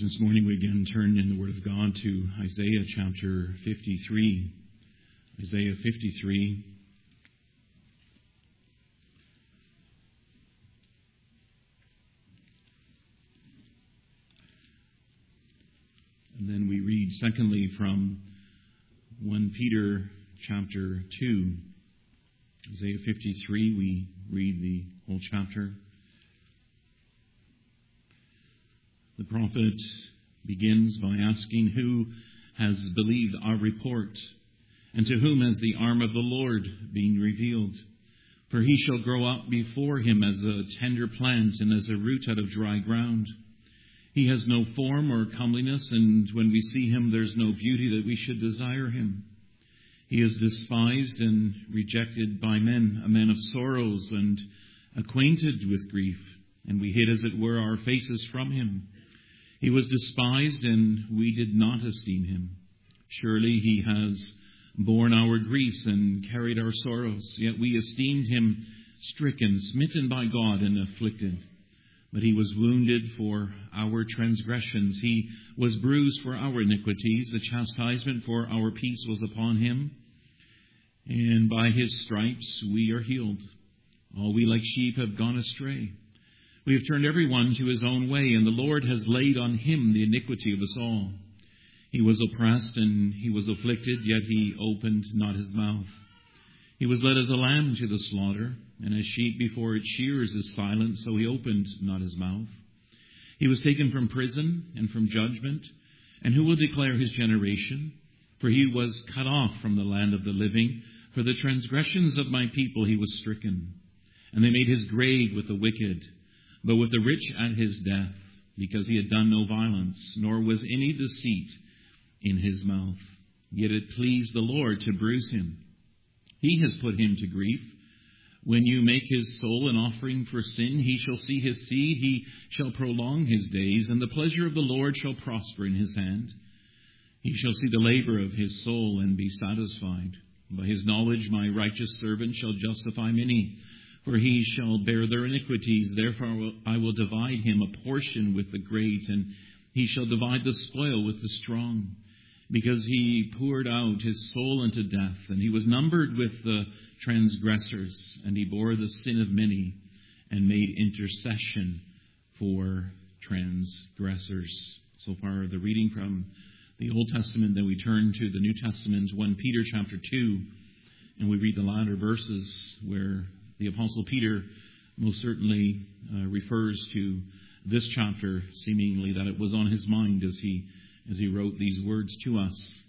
This morning we again turn in the Word of God to Isaiah chapter 53. Isaiah 53. And then we read secondly from 1 Peter chapter 2. Isaiah 53, we read the whole chapter. The prophet begins by asking, "Who has believed our report? And to whom has the arm of the Lord been revealed? For he shall grow up before him as a tender plant and as a root out of dry ground. He has no form or comeliness, and when we see him, there's no beauty that we should desire him. He is despised and rejected by men, a man of sorrows and acquainted with grief, and we hid, as it were, our faces from him. He was despised, and we did not esteem him. Surely he has borne our griefs and carried our sorrows. Yet we esteemed him stricken, smitten by God, and afflicted. But he was wounded for our transgressions. He was bruised for our iniquities. The chastisement for our peace was upon him, and by his stripes we are healed. All we like sheep have gone astray. We have turned everyone to his own way, and the Lord has laid on him the iniquity of us all. He was oppressed and he was afflicted, yet he opened not his mouth. He was led as a lamb to the slaughter, and as sheep before its shearers is silent, so he opened not his mouth. He was taken from prison and from judgment, and who will declare his generation? For he was cut off from the land of the living. For the transgressions of my people he was stricken. And they made his grave with the wicked, but with the rich at his death, because he had done no violence, nor was any deceit in his mouth. Yet it pleased the Lord to bruise him. He has put him to grief. When you make his soul an offering for sin, he shall see his seed, he shall prolong his days, and the pleasure of the Lord shall prosper in his hand. He shall see the labor of his soul and be satisfied. By his knowledge my righteous servant shall justify many, for he shall bear their iniquities. Therefore I will divide him a portion with the great, and he shall divide the spoil with the strong. Because he poured out his soul unto death, and he was numbered with the transgressors, and he bore the sin of many, and made intercession for transgressors." So far the reading from the Old Testament. Then we turn to the New Testament, 1 Peter chapter 2, and we read the latter verses where the Apostle Peter most certainly refers to this chapter, seemingly that it was on his mind as he wrote these words to us.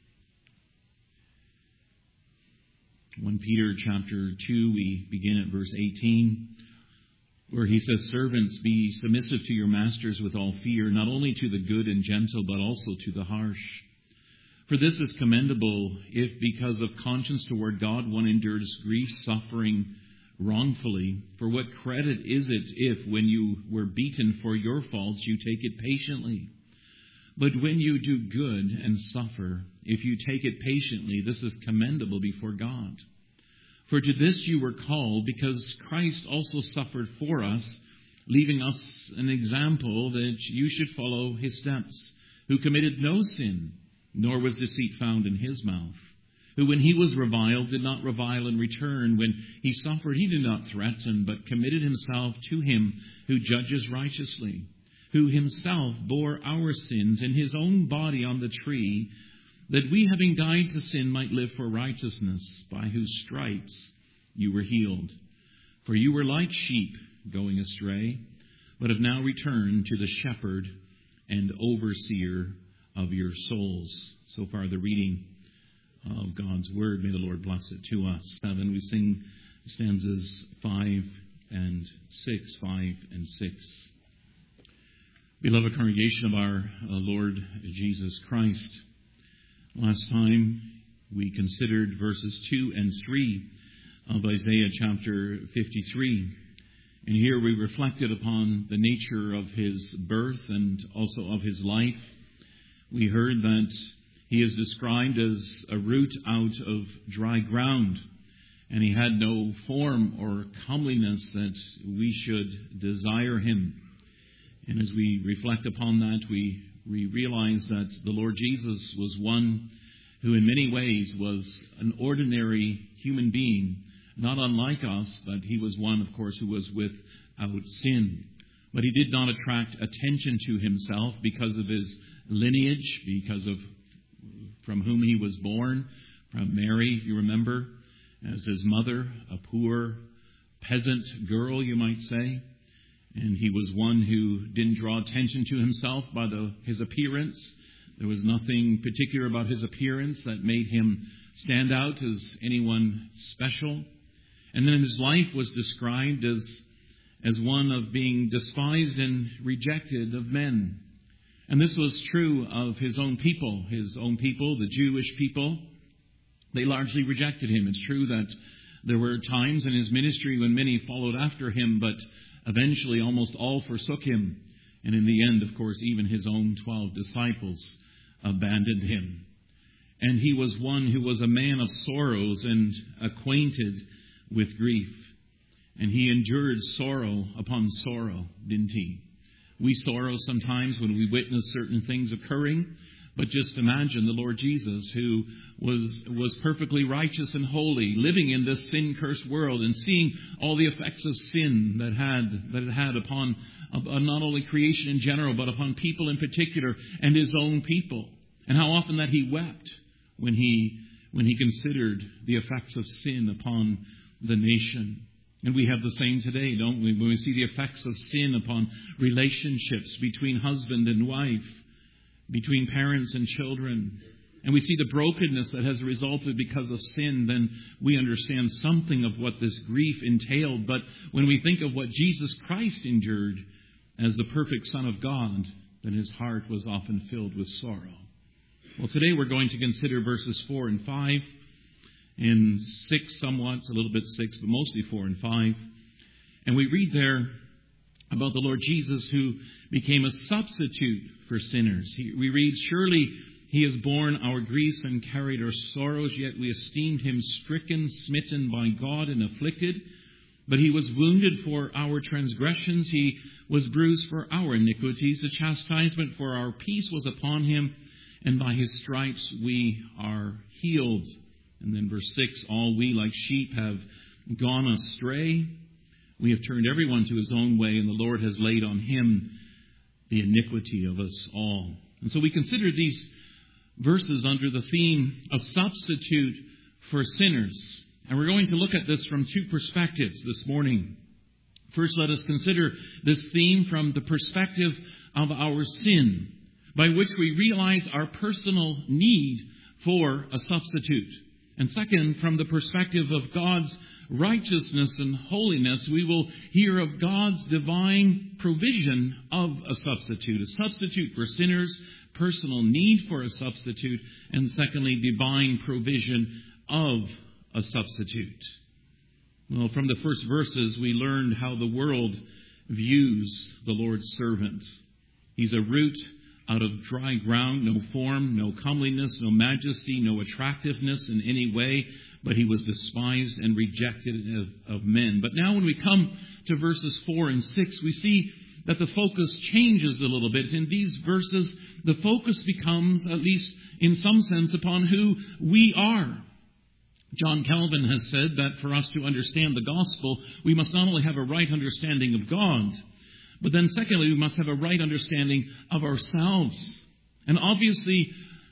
1 Peter chapter 2, we begin at verse 18, where he says, "Servants, be submissive to your masters with all fear, not only to the good and gentle, but also to the harsh. For this is commendable, if because of conscience toward God one endures grief, suffering wrongfully. For what credit is it if, when you were beaten for your faults, you take it patiently? But when you do good and suffer, if you take it patiently, this is commendable before God. For to this you were called, because Christ also suffered for us, leaving us an example that you should follow his steps, who committed no sin, nor was deceit found in his mouth, who when he was reviled did not revile in return, when he suffered he did not threaten, but committed himself to him who judges righteously, who himself bore our sins in his own body on the tree, that we, having died to sin, might live for righteousness, by whose stripes you were healed. For you were like sheep going astray, but have now returned to the shepherd and overseer of your souls." So far the reading of God's word. May the Lord bless it to us. 7, we sing stanzas 5 and 6. 5 and 6. Beloved congregation of our Lord Jesus Christ, last time we considered verses 2 and 3 of Isaiah chapter 53. And here we reflected upon the nature of his birth and also of his life. We heard that he is described as a root out of dry ground, and he had no form or comeliness that we should desire him. And as we reflect upon that, we realize that the Lord Jesus was one who in many ways was an ordinary human being, not unlike us, but he was one, of course, who was without sin. But he did not attract attention to himself because of his lineage, because of from whom he was born, from Mary, you remember, as his mother, a poor peasant girl, you might say. And he was one who didn't draw attention to himself by his appearance. There was nothing particular about his appearance that made him stand out as anyone special. And then his life was described as one of being despised and rejected of men. And this was true of his own people, the Jewish people. They largely rejected him. It's true that there were times in his ministry when many followed after him, but eventually almost all forsook him. And in the end, of course, even his own 12 disciples abandoned him. And he was one who was a man of sorrows and acquainted with grief. And he endured sorrow upon sorrow, didn't he? We sorrow sometimes when we witness certain things occurring. But just imagine the Lord Jesus, who was perfectly righteous and holy, living in this sin-cursed world and seeing all the effects of sin that it had upon not only creation in general, but upon people in particular and his own people. And how often that he wept when he considered the effects of sin upon the nation. And we have the same today, don't we? When we see the effects of sin upon relationships between husband and wife, between parents and children, and we see the brokenness that has resulted because of sin, then we understand something of what this grief entailed. But when we think of what Jesus Christ endured as the perfect Son of God, then his heart was often filled with sorrow. Well, today we're going to consider verses 4 and 5, and 6 somewhat, a little bit 6, but mostly 4 and 5. And we read there about the Lord Jesus who became a substitute for sinners. We read, "Surely he has borne our griefs and carried our sorrows, yet we esteemed him stricken, smitten by God, and afflicted. But he was wounded for our transgressions, he was bruised for our iniquities. The chastisement for our peace was upon him, and by his stripes we are healed." And then verse 6, "All we like sheep have gone astray. We have turned everyone to his own way, and the Lord has laid on him the iniquity of us all." And so we consider these verses under the theme of substitute for sinners. And we're going to look at this from two perspectives this morning. First, let us consider this theme from the perspective of our sin, by which we realize our personal need for a substitute. And second, from the perspective of God's righteousness and holiness, we will hear of God's divine provision of a substitute for sinners, personal need for a substitute, and secondly, divine provision of a substitute. Well, from the first verses, we learned how the world views the Lord's servant. He's a root out of dry ground, no form, no comeliness, no majesty, no attractiveness in any way, but he was despised and rejected of men. But now when we come to verses 4 and 6, we see that the focus changes a little bit. In these verses, the focus becomes, at least in some sense, upon who we are. John Calvin has said that for us to understand the gospel, we must not only have a right understanding of God, but then secondly, we must have a right understanding of ourselves. And obviously,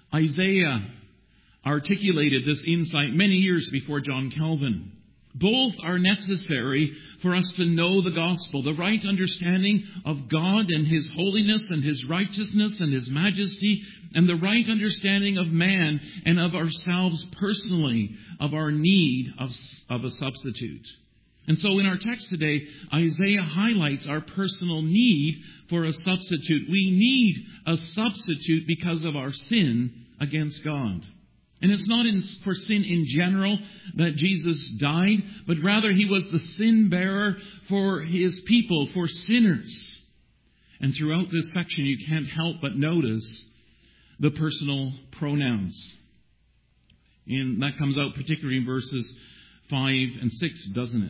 Isaiah articulated this insight many years before John Calvin. Both are necessary for us to know the gospel, the right understanding of God and his holiness and his righteousness and his majesty, and the right understanding of man and of ourselves personally, of our need of a substitute. And so in our text today, Isaiah highlights our personal need for a substitute. We need a substitute because of our sin against God. And it's not for sin in general that Jesus died, but rather he was the sin bearer for his people, for sinners. And throughout this section, you can't help but notice the personal pronouns. And that comes out particularly in verses 5 and 6, doesn't it?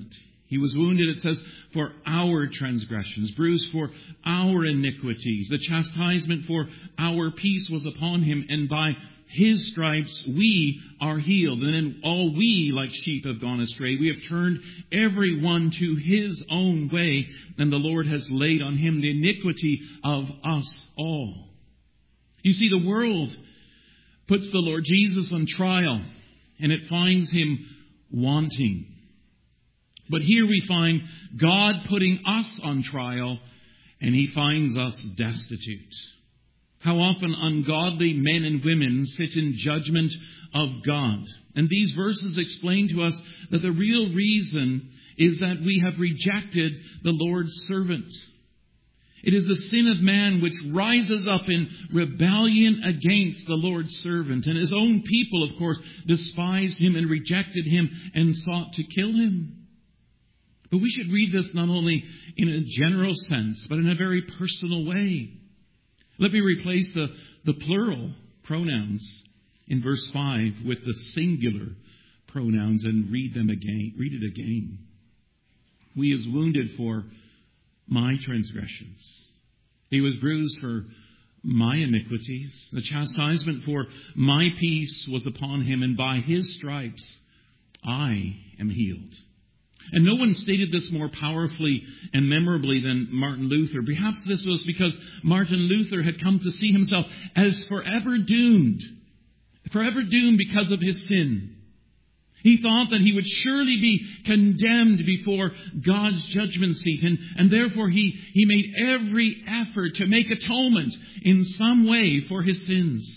He was wounded, it says, for our transgressions, bruised for our iniquities. The chastisement for our peace was upon him, and by his stripes we are healed. And then all we like sheep have gone astray. We have turned every one to his own way, and the Lord has laid on him the iniquity of us all. You see, the world puts the Lord Jesus on trial, and it finds him wanting. But here we find God putting us on trial, and he finds us destitute. How often ungodly men and women sit in judgment of God. And these verses explain to us that the real reason is that we have rejected the Lord's servant. It is the sin of man which rises up in rebellion against the Lord's servant. And his own people, of course, despised him and rejected him and sought to kill him. But we should read this not only in a general sense, but in a very personal way. Let me replace the plural pronouns in verse 5 with the singular pronouns and read them again. Read it again. He was wounded for my transgressions. He was bruised for my iniquities. The chastisement for my peace was upon him, and by his stripes I am healed. And no one stated this more powerfully and memorably than Martin Luther. Perhaps this was because Martin Luther had come to see himself as forever doomed because of his sin. He thought that he would surely be condemned before God's judgment seat, and therefore he made every effort to make atonement in some way for his sins.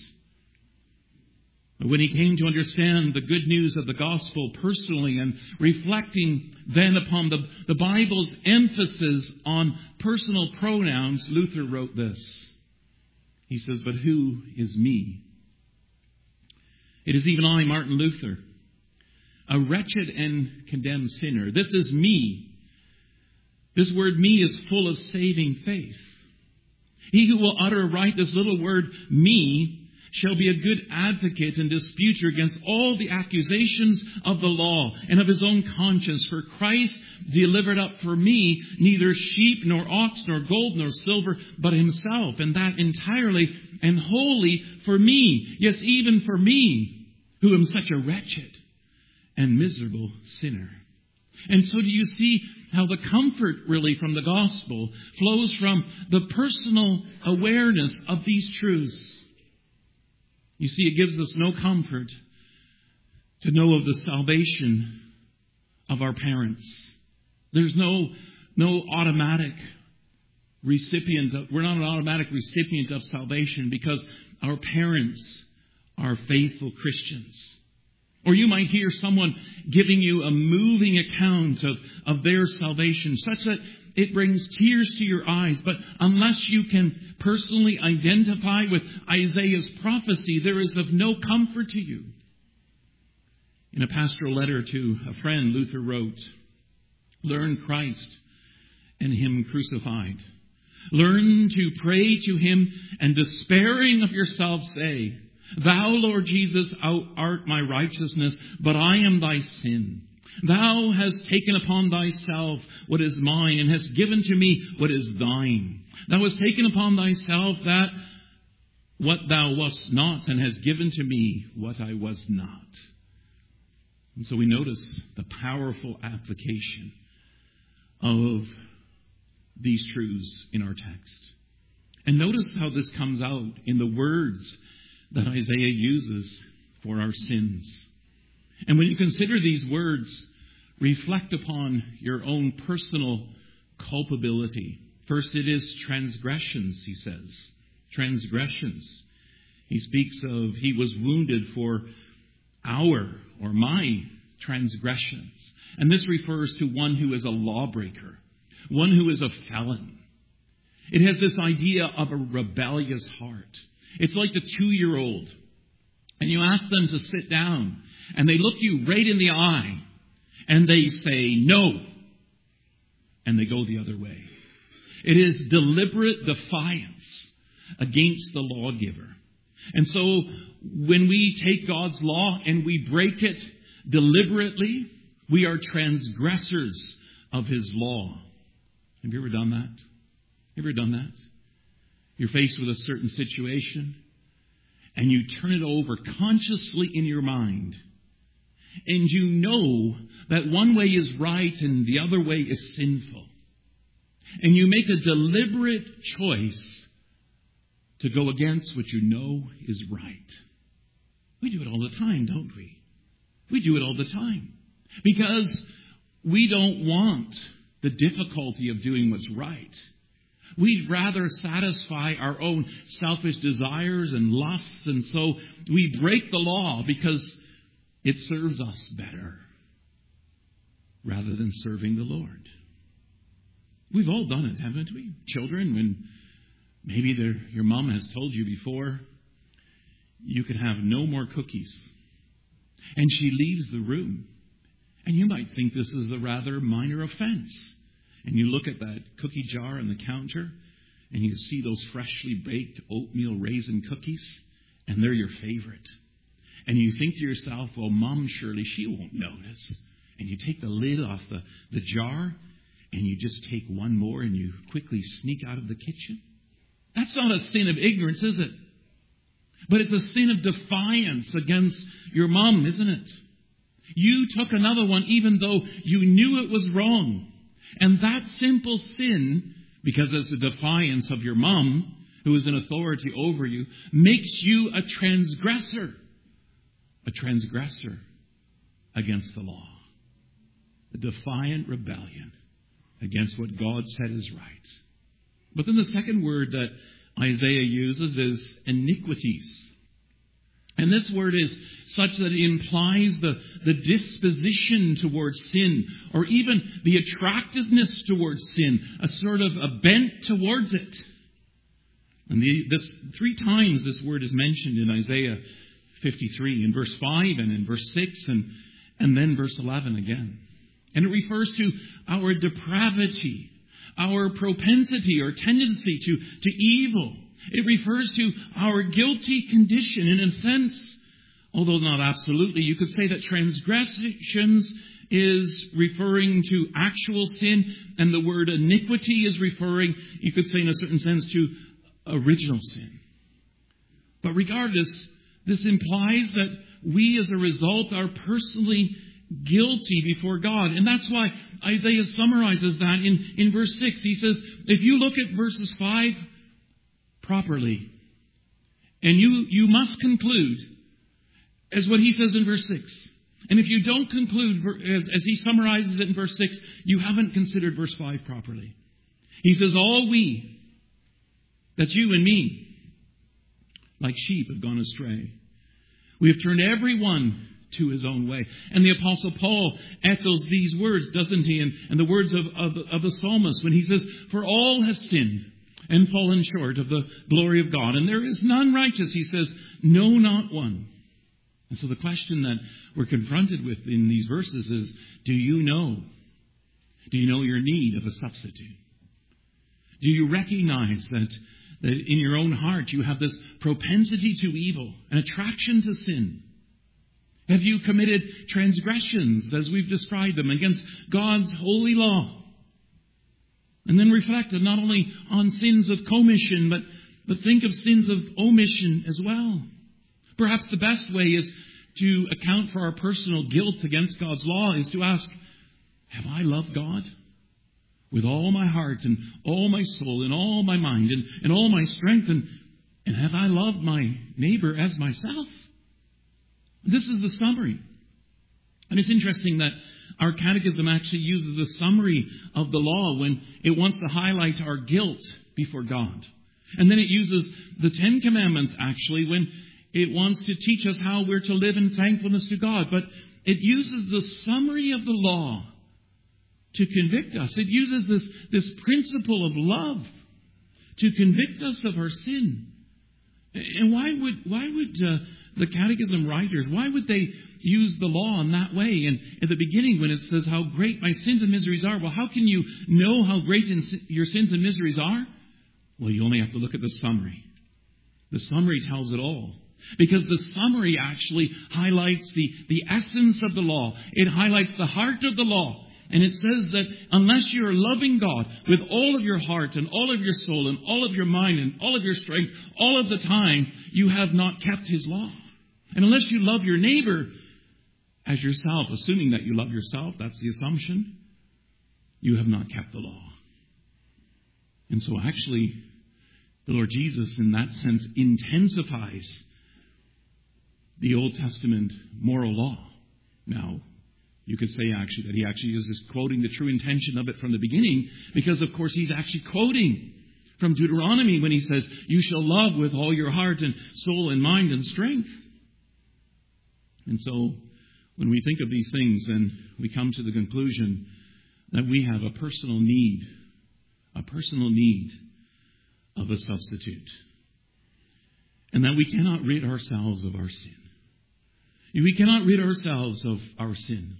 But when he came to understand the good news of the gospel personally and reflecting then upon the Bible's emphasis on personal pronouns, Luther wrote this. He says, "But who is me? It is even I, Martin Luther, a wretched and condemned sinner. This is me. This word me is full of saving faith. He who will utter aright this little word me shall be a good advocate and disputer against all the accusations of the law and of his own conscience. For Christ delivered up for me neither sheep nor ox nor gold nor silver, but himself, and that entirely and wholly for me. Yes, even for me, who am such a wretched and miserable sinner." And so do you see how the comfort really from the gospel flows from the personal awareness of these truths? You see, it gives us no comfort to know of the salvation of our parents. There's no automatic recipient. We're not an automatic recipient of salvation because our parents are faithful Christians. Or you might hear someone giving you a moving account of their salvation, such that it brings tears to your eyes. But unless you can personally identify with Isaiah's prophecy, there is of no comfort to you. In a pastoral letter to a friend, Luther wrote, "Learn Christ and Him crucified. Learn to pray to Him, and despairing of yourself say, 'Thou, Lord Jesus, art my righteousness, but I am thy sin. Thou hast taken upon thyself what is mine, and hast given to me what is thine. Thou hast taken upon thyself that what thou wast not, and hast given to me what I was not.'" And so we notice the powerful application of these truths in our text. And notice how this comes out in the words that Isaiah uses for our sins. And when you consider these words, reflect upon your own personal culpability. First, it is transgressions, he says. Transgressions. He speaks of he was wounded for our or my transgressions. And this refers to one who is a lawbreaker, one who is a felon. It has this idea of a rebellious heart. It's like the 2-year-old. And you ask them to sit down, and they look you right in the eye, and they say no, and they go the other way. It is deliberate defiance against the lawgiver. And so when we take God's law and we break it deliberately, we are transgressors of His law. Have you ever done that? Ever done that? You're faced with a certain situation, and you turn it over consciously in your mind. And you know that one way is right and the other way is sinful. And you make a deliberate choice to go against what you know is right. We do it all the time, don't we? We do it all the time. Because we don't want the difficulty of doing what's right. We'd rather satisfy our own selfish desires and lusts, and so we break the law because it serves us better rather than serving the Lord. We've all done it, haven't we? Children, when maybe your mom has told you before, you can have no more cookies. And she leaves the room. And you might think this is a rather minor offense. And you look at that cookie jar on the counter, and you see those freshly baked oatmeal raisin cookies, and they're your favorite. And you think to yourself, well, Mom, surely she won't notice. And you take the lid off the jar, and you just take one more, and you quickly sneak out of the kitchen. That's not a sin of ignorance, is it? But it's a sin of defiance against your mom, isn't it? You took another one even though you knew it was wrong. And that simple sin, because it's a defiance of your mom, who is an authority over you, makes you a transgressor. A transgressor against the law. A defiant rebellion against what God said is right. But then the second word that Isaiah uses is iniquities. And this word is such that it implies the disposition towards sin, or even the attractiveness towards sin, a sort of a bent towards it. And this 3 times this word is mentioned in Isaiah 53, in verse 5 and in verse 6 and then verse 11 again. And it refers to our depravity, our propensity or tendency to evil. It refers to our guilty condition. In a sense, although not absolutely, you could say that transgressions is referring to actual sin, and the word iniquity is referring, you could say in a certain sense, to original sin. But regardless, this implies that we as a result are personally guilty before God. And that's why Isaiah summarizes that in verse 6. He says, if you look at verses 5 properly, and you must conclude, as what he says in verse 6. And if you don't conclude, as he summarizes it in verse 6, you haven't considered verse 5 properly. He says, all we, that's you and me, like sheep have gone astray. We have turned everyone to his own way. And the Apostle Paul echoes these words, doesn't he? And the words of the psalmist when he says, for all have sinned and fallen short of the glory of God. And there is none righteous, he says, no, not one. And so the question that we're confronted with in these verses is, do you know your need of a substitute? Do you recognize that in your own heart you have this propensity to evil, an attraction to sin? Have you committed transgressions, as we've described them, against God's holy law? And then reflect not only on sins of commission, but think of sins of omission as well. Perhaps the best way is to account for our personal guilt against God's law is to ask, have I loved God with all my heart and all my soul and all my mind and all my strength? And have I loved my neighbor as myself? This is the summary. And it's interesting that our catechism actually uses the summary of the law when it wants to highlight our guilt before God. And then it uses the 10 Commandments actually when it wants to teach us how we're to live in thankfulness to God. But it uses the summary of the law to convict us. It uses this principle of love to convict us of our sin. And why would the catechism writers, why would they use the law in that way? And at the beginning when it says how great my sins and miseries are, well, how can you know how great your sins and miseries are? Well, you only have to look at the summary. The summary tells it all. Because the summary actually highlights the essence of the law. It highlights the heart of the law. And it says that unless you're loving God with all of your heart and all of your soul and all of your mind and all of your strength all of the time, you have not kept His law. And unless you love your neighbor as yourself, assuming that you love yourself, that's the assumption, you have not kept the law. And so actually, the Lord Jesus, in that sense, intensifies the Old Testament moral law. Now, you could say actually that He actually is just quoting the true intention of it from the beginning, because of course He's actually quoting from Deuteronomy when He says, you shall love with all your heart and soul and mind and strength. And so, when we think of these things, then we come to the conclusion that we have a personal need of a substitute. And that we cannot rid ourselves of our sin. We cannot rid ourselves of our sin.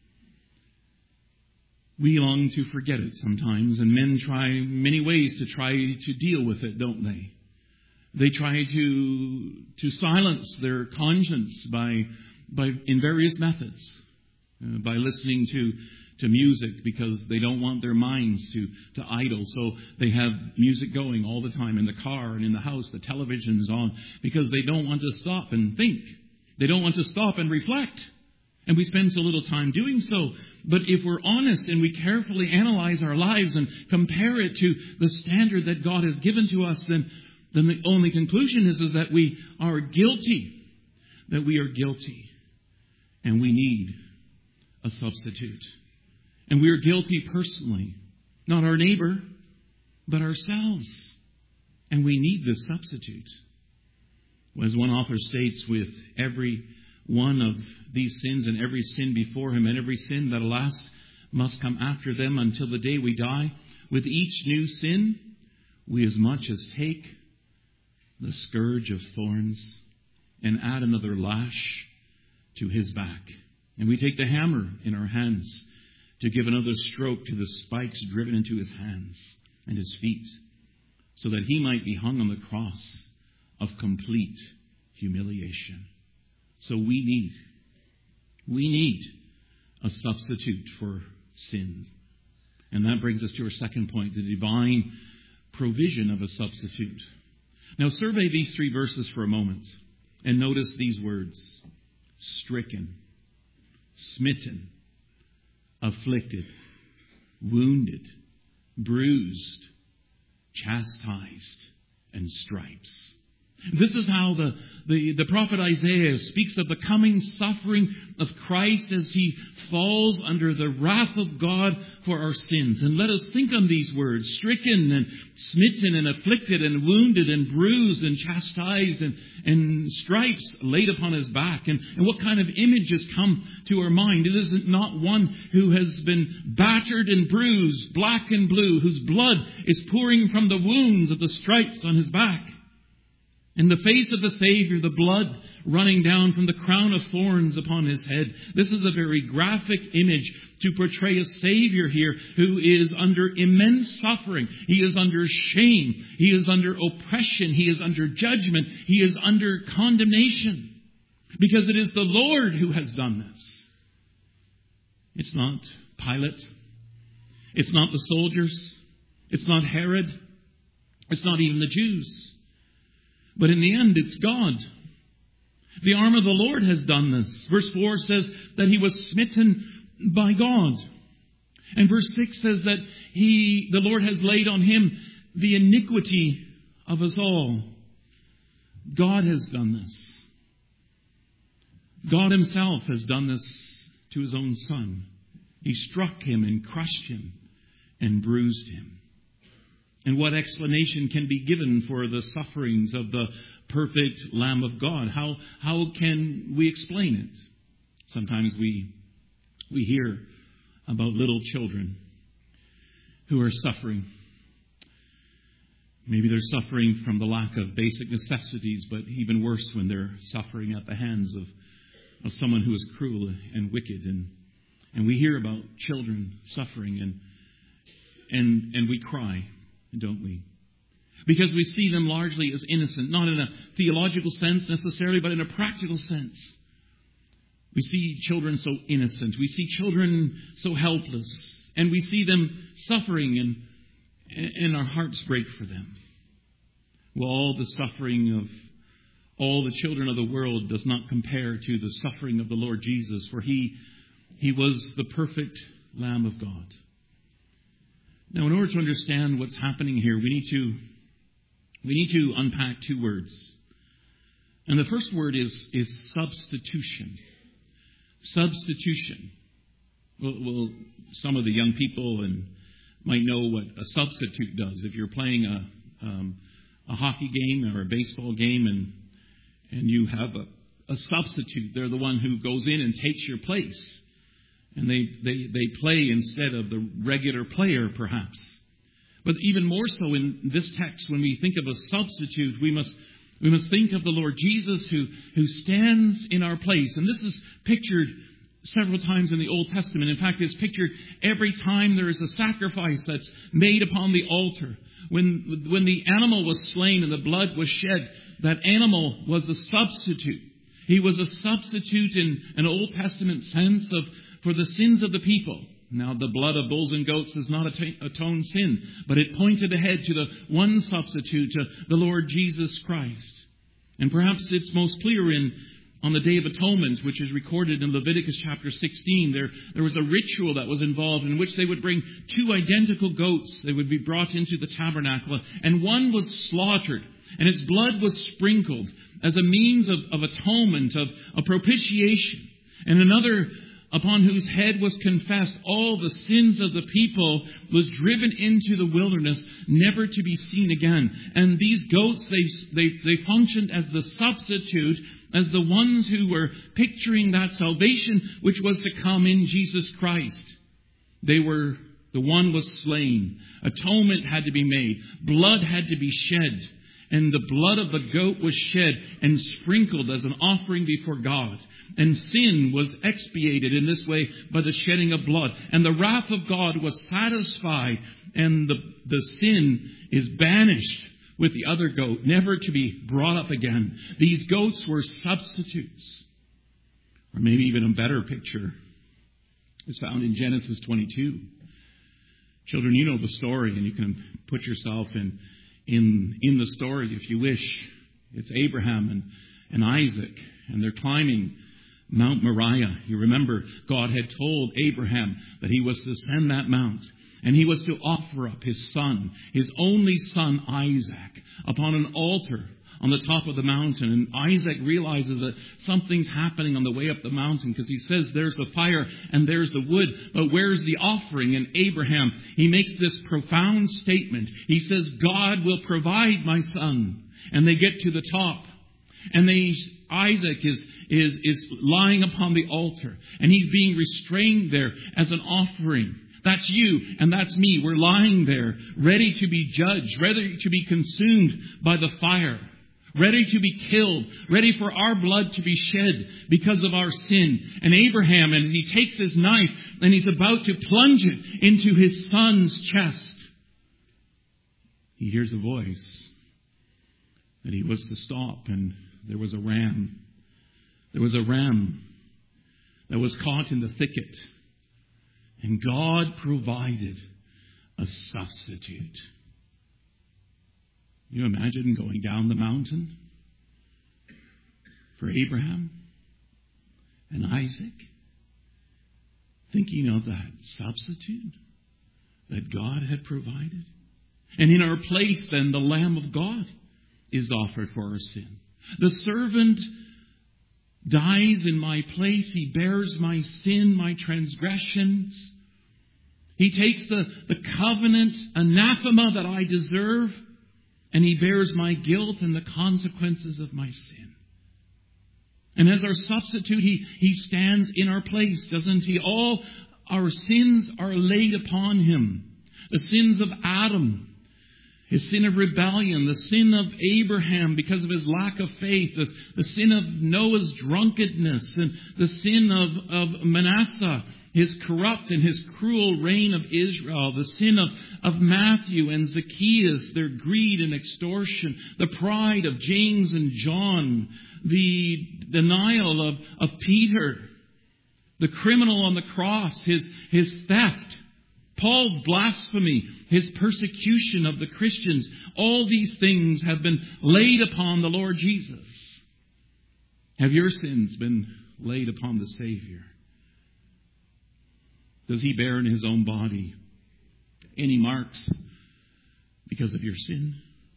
We long to forget it sometimes, and men try many ways to try to deal with it, don't they? They try to silence their conscience by in various methods, by listening to music because they don't want their minds to idle. So they have music going all the time in the car and in the house. The television's on because they don't want to stop and think. They don't want to stop and reflect. And we spend so little time doing so. But if we're honest and we carefully analyze our lives and compare it to the standard that God has given to us, then the only conclusion is that we are guilty. That we are guilty. And we need a substitute. And we are guilty personally. Not our neighbor, but ourselves. And we need this substitute. As one author states, with every one of these sins and every sin before him and every sin that alas must come after them until the day we die, with each new sin we as much as take the scourge of thorns and add another lash to his back. And we take the hammer in our hands to give another stroke to the spikes driven into his hands and his feet, so that he might be hung on the cross of complete humiliation. So we need a substitute for sin. And that brings us to our second point, the divine provision of a substitute. Now survey these three verses for a moment and notice these words: stricken, smitten, afflicted, wounded, bruised, chastised, and stripes. This is how the prophet Isaiah speaks of the coming suffering of Christ as he falls under the wrath of God for our sins. And let us think on these words: stricken and smitten and afflicted and wounded and bruised and chastised and stripes laid upon his back. And what kind of images come to our mind? It isn't not one who has been battered and bruised, black and blue, whose blood is pouring from the wounds of the stripes on his back. In the face of the Savior, the blood running down from the crown of thorns upon his head. This is a very graphic image to portray a Savior here who is under immense suffering. He is under shame. He is under oppression. He is under judgment. He is under condemnation. Because it is the Lord who has done this. It's not Pilate. It's not the soldiers. It's not Herod. It's not even the Jews. But in the end, it's God. The arm of the Lord has done this. Verse 4 says that he was smitten by God. And verse 6 says that the Lord has laid on him the iniquity of us all. God has done this. God himself has done this to his own Son. He struck him and crushed him and bruised him. And what explanation can be given for the sufferings of the perfect Lamb of God? How can we explain it? Sometimes we hear about little children who are suffering. Maybe they're suffering from the lack of basic necessities, but even worse when they're suffering at the hands of someone who is cruel and wicked. And we hear about children suffering and we cry. Don't we? Because we see them largely as innocent, not in a theological sense necessarily, but in a practical sense. We see children so innocent. We see children so helpless. And we see them suffering, and our hearts break for them. Well, all the suffering of all the children of the world does not compare to the suffering of the Lord Jesus, for He was the perfect Lamb of God. Now, in order to understand what's happening here, we need to unpack two words. And the first word is substitution. Substitution. Well, some of the young people might know what a substitute does. If you're playing a hockey game or a baseball game and you have a substitute, they're the one who goes in and takes your place. And they play instead of the regular player, perhaps. But even more so in this text, when we think of a substitute, we must think of the Lord Jesus who stands in our place. And this is pictured several times in the Old Testament. In fact, it's pictured every time there is a sacrifice that's made upon the altar. When the animal was slain and the blood was shed, that animal was a substitute. He was a substitute in an Old Testament sense for the sins of the people. Now, the blood of bulls and goats does not atone sin, but it pointed ahead to the one substitute, to the Lord Jesus Christ. And perhaps it's most clear on the Day of Atonement, which is recorded in Leviticus chapter 16. There was a ritual that was involved in which they would bring two identical goats. They would be brought into the tabernacle, and one was slaughtered, and its blood was sprinkled as a means of atonement, of propitiation. And another, upon whose head was confessed all the sins of the people, was driven into the wilderness, never to be seen again. And these goats, they functioned as the substitute, as the ones who were picturing that salvation which was to come in Jesus Christ. The one was slain. Atonement had to be made. Blood had to be shed. And the blood of the goat was shed and sprinkled as an offering before God. And sin was expiated in this way by the shedding of blood. And the wrath of God was satisfied. And the sin is banished with the other goat, never to be brought up again. These goats were substitutes. Or maybe even a better picture is found in Genesis 22. Children, you know the story, and you can put yourself in the story if you wish. It's Abraham and Isaac, and they're climbing Mount Moriah. You remember God had told Abraham that he was to ascend that mount, and he was to offer up his son, his only son Isaac, upon an altar on the top of the mountain. And Isaac realizes that something's happening on the way up the mountain, because he says there's the fire and there's the wood, but where's the offering? And Abraham, he makes this profound statement. He says, God will provide, my son. And they get to the top, and Isaac is lying upon the altar, and he's being restrained there as an offering. That's you and that's me. We're lying there, ready to be judged, ready to be consumed by the fire, ready to be killed, ready for our blood to be shed because of our sin. And Abraham, as he takes his knife and he's about to plunge it into his son's chest, he hears a voice that he was to stop, and there was a ram. There was a ram that was caught in the thicket. And God provided a substitute. You imagine going down the mountain for Abraham and Isaac, thinking of that substitute that God had provided. And in our place, then, the Lamb of God is offered for our sin. The servant dies in my place. He bears my sin, my transgressions. He takes the covenant anathema that I deserve, and he bears my guilt and the consequences of my sin. And as our substitute, he stands in our place, doesn't he? All our sins are laid upon him. The sins of Adam, his sin of rebellion, the sin of Abraham because of his lack of faith, the sin of Noah's drunkenness, and the sin of Manasseh, his corrupt and his cruel reign of Israel, the sin of Matthew and Zacchaeus, their greed and extortion, the pride of James and John, the denial of Peter, the criminal on the cross, his theft, Paul's blasphemy, his persecution of the Christians, all these things have been laid upon the Lord Jesus. Have your sins been laid upon the Savior? Does he bear in his own body any marks because of your sin?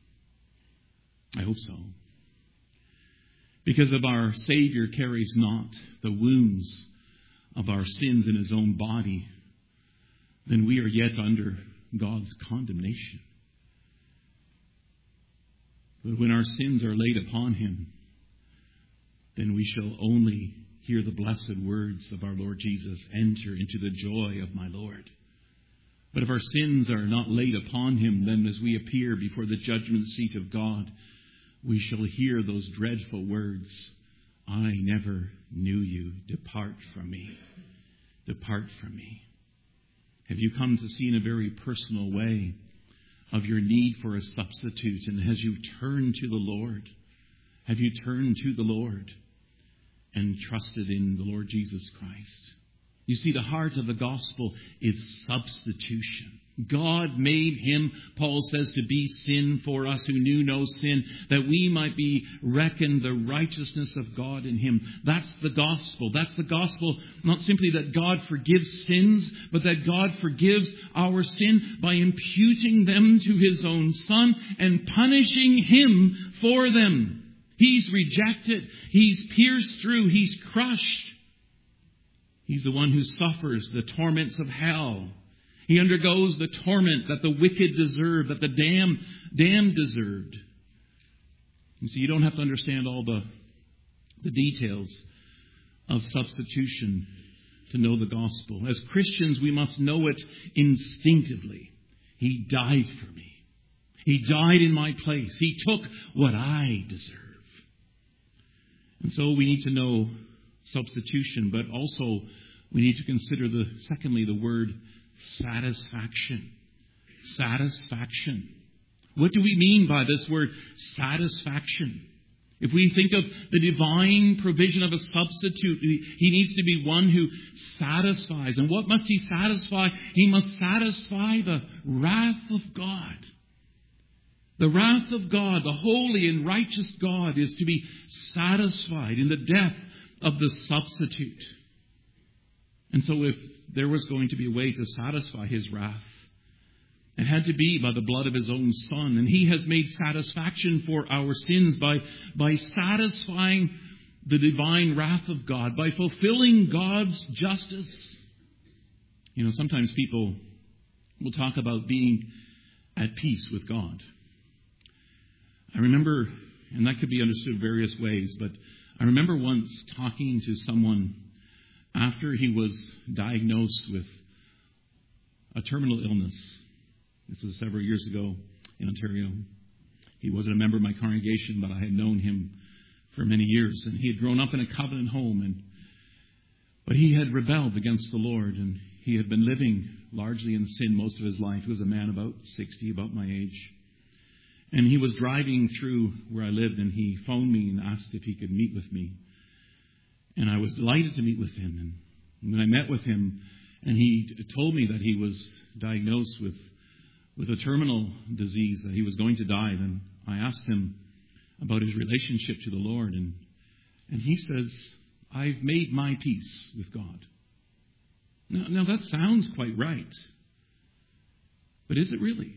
I hope so. Because if our Savior carries not the wounds of our sins in his own body, then we are yet under God's condemnation. But when our sins are laid upon him, then we shall only hear the blessed words of our Lord Jesus, enter into the joy of my Lord. But if our sins are not laid upon him, then as we appear before the judgment seat of God, we shall hear those dreadful words, I never knew you. Depart from me. Depart from me. Have you come to see in a very personal way of your need for a substitute? And as you turn to the Lord, have you turned to the Lord and trusted in the Lord Jesus Christ? You see, the heart of the gospel is substitution. God made him, Paul says, to be sin for us who knew no sin, that we might be reckoned the righteousness of God in him. That's the gospel. That's the gospel, not simply that God forgives sins, but that God forgives our sin by imputing them to his own Son and punishing him for them. He's rejected. He's pierced through. He's crushed. He's the one who suffers the torments of hell. He undergoes the torment that the wicked deserve, that the damned deserved. And so you don't have to understand all the details of substitution to know the gospel. As Christians, we must know it instinctively. He died for me. He died in my place. He took what I deserve. And so we need to know substitution, but also we need to consider secondly, the word satisfaction. Satisfaction. What do we mean by this word satisfaction? If we think of the divine provision of a substitute, he needs to be one who satisfies. And what must he satisfy? He must satisfy the wrath of God. The wrath of God, the holy and righteous God, is to be satisfied in the death of the substitute. And so if there was going to be a way to satisfy his wrath, it had to be by the blood of his own Son. And he has made satisfaction for our sins by satisfying the divine wrath of God, by fulfilling God's justice. You know, sometimes people will talk about being at peace with God. I remember, and that could be understood various ways, but I remember once talking to someone after he was diagnosed with a terminal illness. This is several years ago in Ontario. He wasn't a member of my congregation, but I had known him for many years. And he had grown up in a covenant home, but he had rebelled against the Lord, and he had been living largely in sin most of his life. He was a man about 60, about my age. And he was driving through where I lived, and he phoned me and asked if he could meet with me. And I was delighted to meet with him. And when I met with him, and he told me that he was diagnosed with a terminal disease, that he was going to die, then I asked him about his relationship to the Lord. And he says, I've made my peace with God. Now that sounds quite right. But is it really?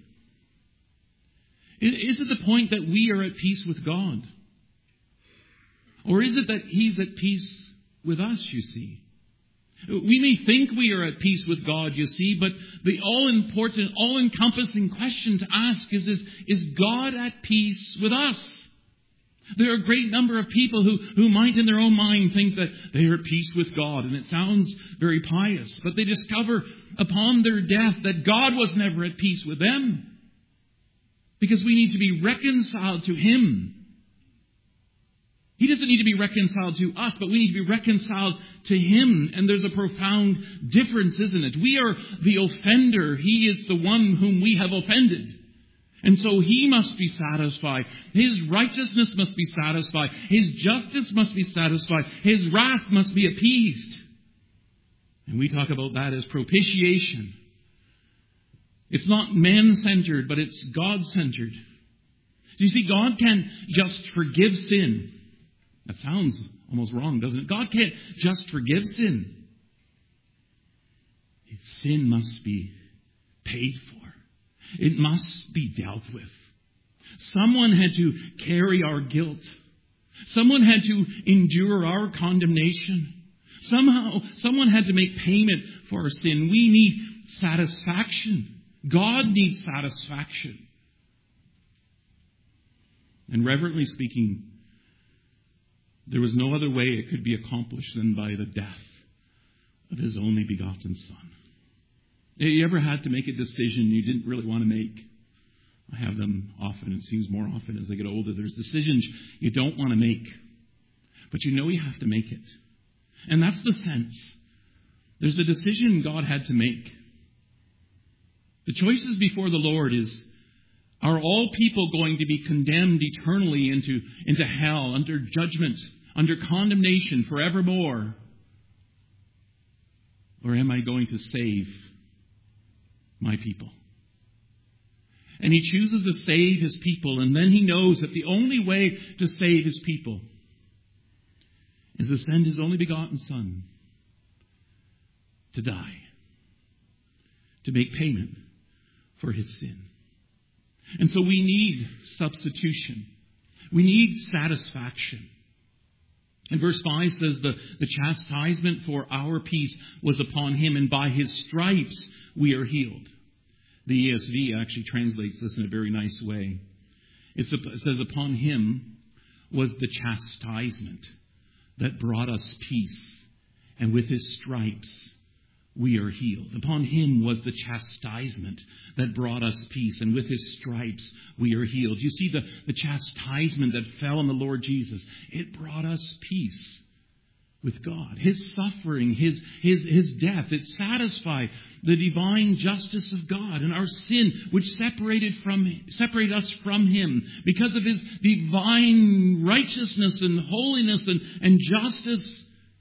Is it the point that we are at peace with God? Or is it that he's at peace with us, you see? We may think we are at peace with God, you see, but the all-important, all-encompassing question to ask is God at peace with us? There are a great number of people who might in their own mind think that they are at peace with God, and it sounds very pious, but they discover upon their death that God was never at peace with them. Because we need to be reconciled to him. He doesn't need to be reconciled to us, but we need to be reconciled to him. And there's a profound difference, isn't it? We are the offender. He is the one whom we have offended. And so he must be satisfied. His righteousness must be satisfied. His justice must be satisfied. His wrath must be appeased. And we talk about that as propitiation. It's not man-centered, but it's God-centered. Do you see, God can't just forgive sin. That sounds almost wrong, doesn't it? God can't just forgive sin. Sin must be paid for. It must be dealt with. Someone had to carry our guilt. Someone had to endure our condemnation. Someone had to make payment for our sin. We need satisfaction. God needs satisfaction. And reverently speaking, there was no other way it could be accomplished than by the death of His only begotten Son. You ever had to make a decision you didn't really want to make? I have them often. It seems more often as I get older. There's decisions you don't want to make, but you know you have to make it. And that's the sense. There's a decision God had to make. The choices before the Lord are all people going to be condemned eternally into hell, under judgment, under condemnation forevermore? Or am I going to save my people? And He chooses to save His people, and then He knows that the only way to save His people is to send His only begotten Son to die, to make payment for His sin. And so we need substitution. We need satisfaction. And verse 5 says the chastisement for our peace was upon Him, and by His stripes we are healed. The ESV actually translates this in a very nice way. It says, upon Him was the chastisement that brought us peace, and with His stripes we are healed. Upon Him was the chastisement that brought us peace, and with His stripes we are healed. You see, the chastisement that fell on the Lord Jesus, it brought us peace with God. His suffering, His death, it satisfied the divine justice of God, and our sin, which separated us from Him, because of His divine righteousness and holiness and justice,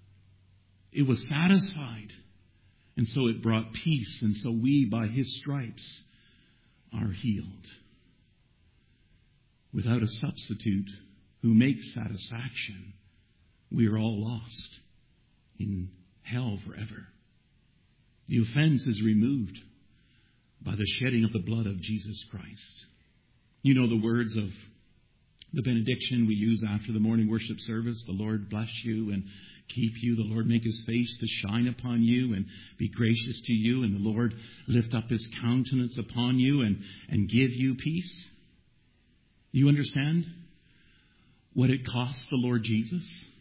it was satisfied. And so it brought peace, and so we, by His stripes, are healed. Without a substitute who makes satisfaction, we are all lost in hell forever. The offense is removed by the shedding of the blood of Jesus Christ. You know the words of the benediction we use after the morning worship service. The Lord bless you and keep you. The Lord make His face to shine upon you and be gracious to you. And the Lord lift up His countenance upon you and give you peace. You understand what it cost the Lord Jesus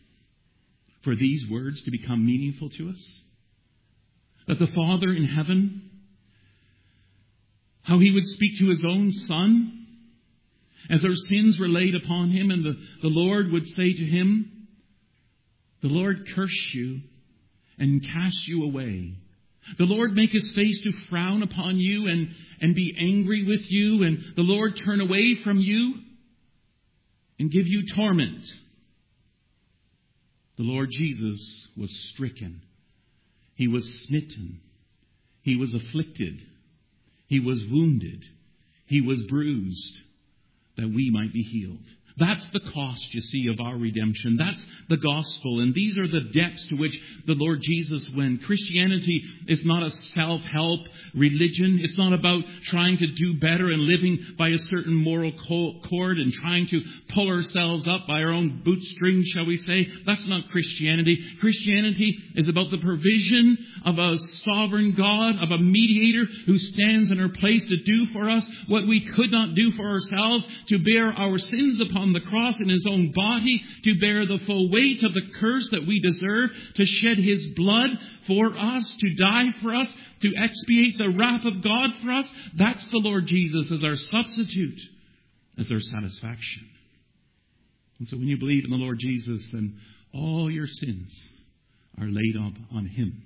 for these words to become meaningful to us? That the Father in heaven, how He would speak to His own Son as our sins were laid upon Him, and the Lord would say to Him, the Lord curse you and cast you away. The Lord make His face to frown upon you and be angry with you, and the Lord turn away from you and give you torment. The Lord Jesus was stricken. He was smitten. He was afflicted. He was wounded. He was bruised, that we might be healed. That's the cost, you see, of our redemption. That's the gospel. And these are the depths to which the Lord Jesus went. Christianity is not a self-help religion. It's not about trying to do better and living by a certain moral cord and trying to pull ourselves up by our own bootstrings, shall we say. That's not Christianity. Christianity is about the provision of a sovereign God, of a mediator who stands in our place to do for us what we could not do for ourselves, to bear our sins upon the cross in His own body, to bear the full weight of the curse that we deserve, to shed His blood for us, to die for us, to expiate the wrath of God for us. That's the Lord Jesus as our substitute, as our satisfaction. And so when you believe in the Lord Jesus, then all your sins are laid up on Him.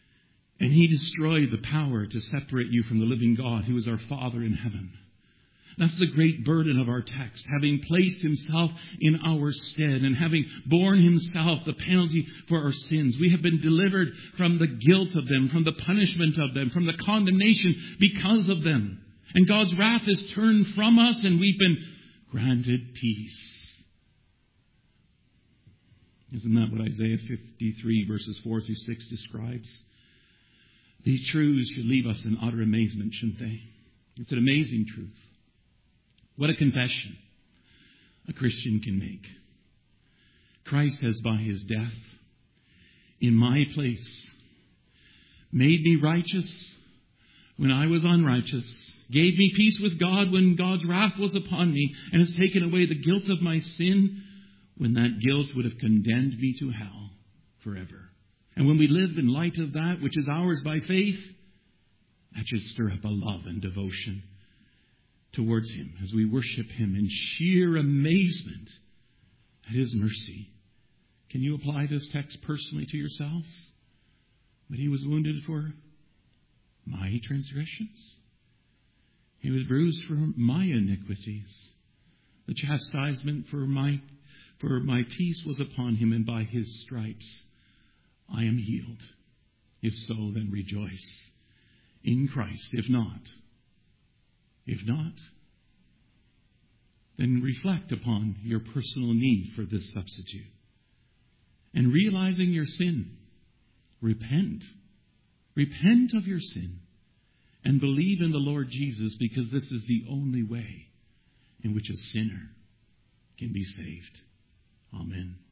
And He destroyed the power to separate you from the living God, who is our Father in heaven. That's the great burden of our text. Having placed himself in our stead and having borne himself the penalty for our sins, we have been delivered from the guilt of them, from the punishment of them, from the condemnation because of them. And God's wrath is turned from us, and we've been granted peace. Isn't that what Isaiah 53 verses 4 through 6 describes? These truths should leave us in utter amazement, shouldn't they? It's an amazing truth. What a confession a Christian can make. Christ has, by his death, in my place, made me righteous when I was unrighteous, gave me peace with God when God's wrath was upon me, and has taken away the guilt of my sin when that guilt would have condemned me to hell forever. And when we live in light of that, which is ours by faith, that should stir up a love and devotion towards him as we worship him in sheer amazement at his mercy. Can you apply this text personally to yourselves? But he was wounded for my transgressions. He was bruised for my iniquities. The chastisement for my peace was upon him, and by his stripes I am healed. If so, then rejoice in Christ. If not, then reflect upon your personal need for this substitute. And realizing your sin, repent. Repent of your sin and believe in the Lord Jesus, because this is the only way in which a sinner can be saved. Amen.